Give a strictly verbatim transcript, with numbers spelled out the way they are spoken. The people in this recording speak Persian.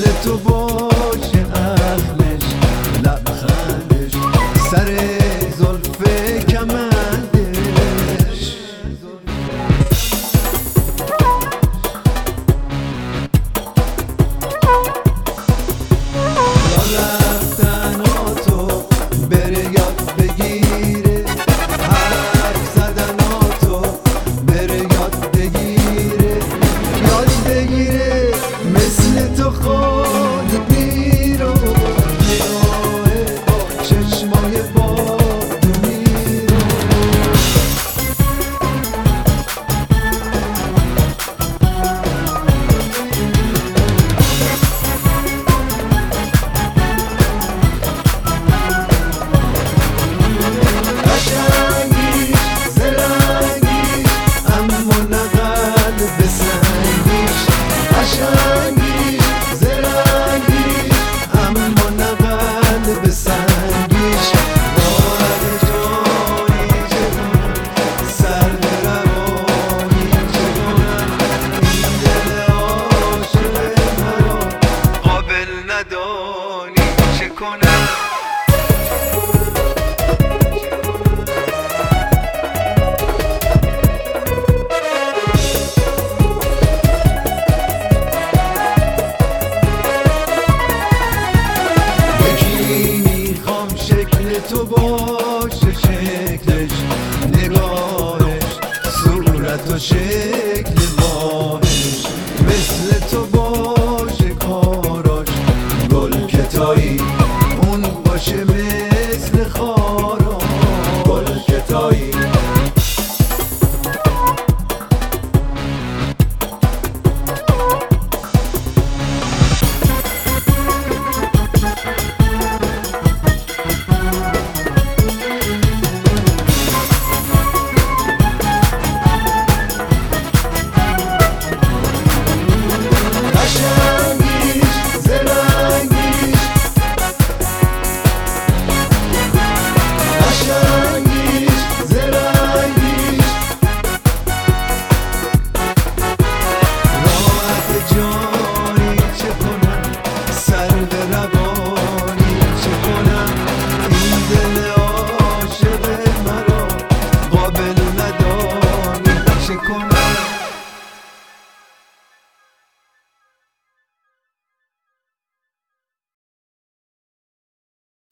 مثل تو باشه اخمش لبخندش سر زلف کمندش را رفتن ها تو بره یاد بگیره حرف زدن ها تو بره یاد بگیره یاد بگیره مثل تو خود میرو نگاه با چشمای باد میرو قشنگیش زرنگیش اما نه قلب سنگیش قشنگیش زرنگیش اما نه قلب سنگیش باور جایی چگونه سرد روانی چگونه این دل عاشق مرا قابل ندانی چه کنم یکی میخوام شکل تو با